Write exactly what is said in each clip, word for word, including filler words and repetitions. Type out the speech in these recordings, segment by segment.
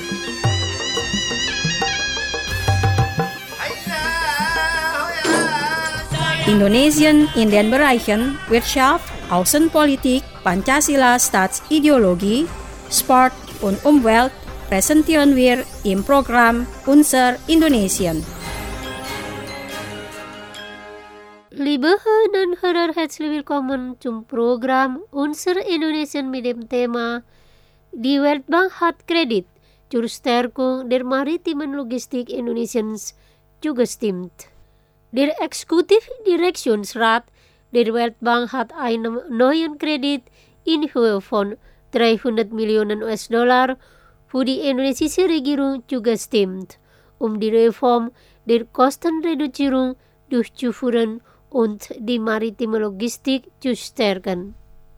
Indonesian in den Bereichen Wirtschaft, Außenpolitik, Pancasila Staatsideologie, Sport und Umwelt präsentieren wir im Programm Unser Indonesian. Liebe Hörerinnen und Hörer, herzlich willkommen zum Programm Unser Indonesian mit dem Thema Die Weltbank hat Kredit zur Stärkung der maritimen Logistik Indonesiens zugestimmt. Der Exekutivdirektionsrat der Weltbank hat einem neuen Kredit in Höhe von dreihundert Millionen U S-Dollar für die indonesische Regierung zugestimmt, um die Reform der Kostenreduzierung durchzuführen und die maritime Logistik zu stärken.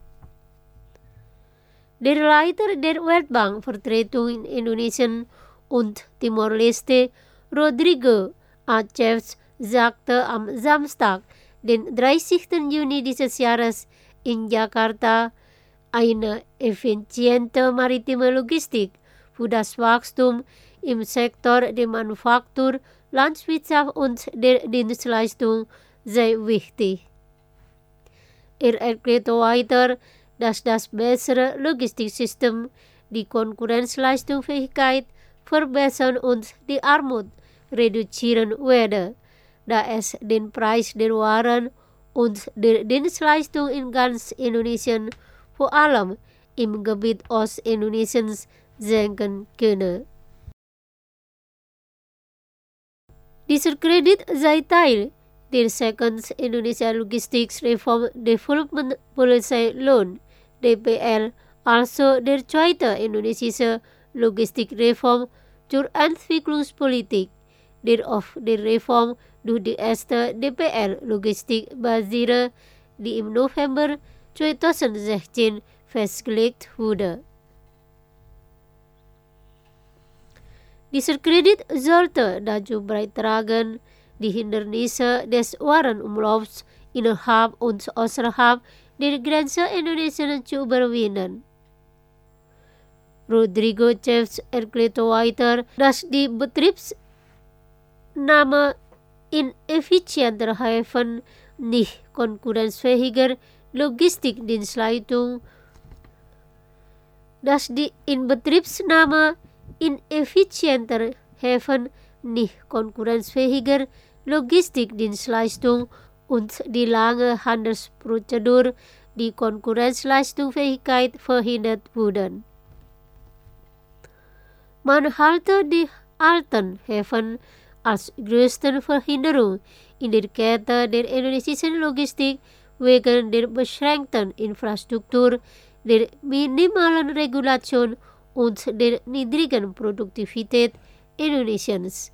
Der Leiter der Weltbank-Vertretung in Indonesien und Timor-Leste, Rodrigo Aceves, sagte am Samstag, den dreißigsten Juni dieses Jahres in Jakarta, eine effiziente maritime Logistik für das Wachstum im Sektor der Manufaktur, Landwirtschaft und der Dienstleistung sei wichtig. Er erklärte weiter, dass das bessere Logistiksystem die Konkurrenzleistungsfähigkeit verbessern und die Armut reduzieren werde, da es den Preis der Waren und der Dienstleistung in ganz Indonesien, vor allem im Gebiet Ostindonesiens, senken könne. Dieser Kredit sei Teil der Second Indonesia Logistics Reform Development Policy Loan D P L, also der zweite indonesische Logistikreform zur Entwicklungspolitik, der auf der Reform durch die erste D P L Logistik basiere, die im November zweitausendsechzehn festgelegt wurde. Dieser Kredit sollte dazu beitragen, die Hindernisse des Warenumlaufs innerhalb und außerhalb der Grenze Indonesiens zu überwinden. Rodrigo Aceves erklärte weiter, dass die Betriebsnahme ineffizienter Häfen nicht konkurrenzfähiger Logistikdienstleistung, dass die Inbetriebsnahme ineffizienter Häfen nicht konkurrenzfähiger Logistikdienstleistung und die lange Handelsprozedur die Konkurrenzleistungsfähigkeit verhindert wurden. Man halte die alten Häfen als größte Verhinderung in der Kette der indonesischen Logistik wegen der beschränkten Infrastruktur, der minimalen Regulation und der niedrigen Produktivität Indonesiens.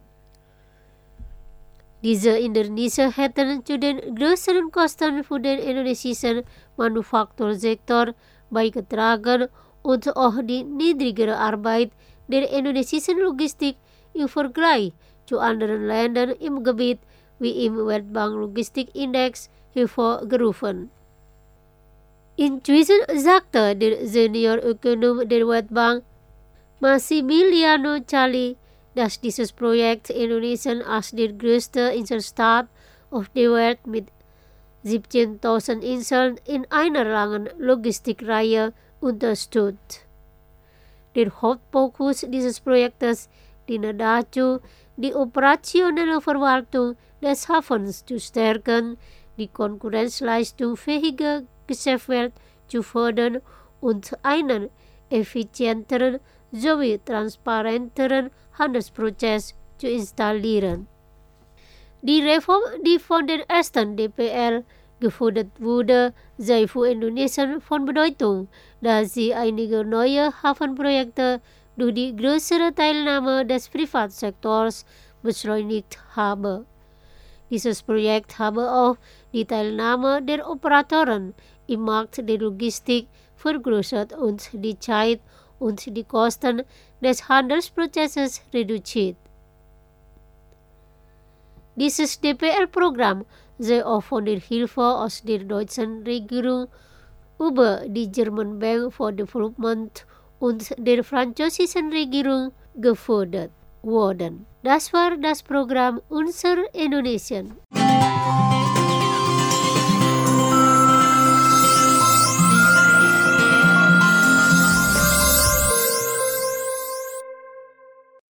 Diese Hindernisse hätten zu den größeren Kosten für den indonesischen Manufaktursektor beigetragen und auch die niedrigere Arbeit der indonesischen Logistik im Vergleich zu anderen Ländern im Gebiet wie im Weltbank-Logistikindex hervorgerufen. Inzwischen sagte der Seniorökonom der Weltbank, Massimiliano Cali, dass dieses Projekt Indonesien als der größte Inselstaat auf der Welt mit siebzehntausend Inseln in einer langen Logistikreihe unterstützt. Der Hauptfokus dieses Projektes diene dazu, die operationelle Verwaltung des Hafens zu stärken, die konkurrenzleistungsfähige Geschäftswelt zu fördern und einen effizienteren sowie transparenteren Handelsprozess zu installieren. Die Reform, die von der ersten D P L gefordert wurde, sei für Indonesien von Bedeutung, da sie einige neue Hafenprojekte durch die größere Teilnahme des Privatsektors beschleunigt habe. Dieses Projekt habe auch die Teilnahme der Operatoren im Markt der Logistik vergrößert und die Zeit und die Kosten des Handelsprozesses reduziert. Dieses D P L-Programm sei auch von der Hilfe aus der deutschen Regierung über die German Bank for Development und der französischen Regierung gefordert worden. Das war das Programm Unser Indonesien.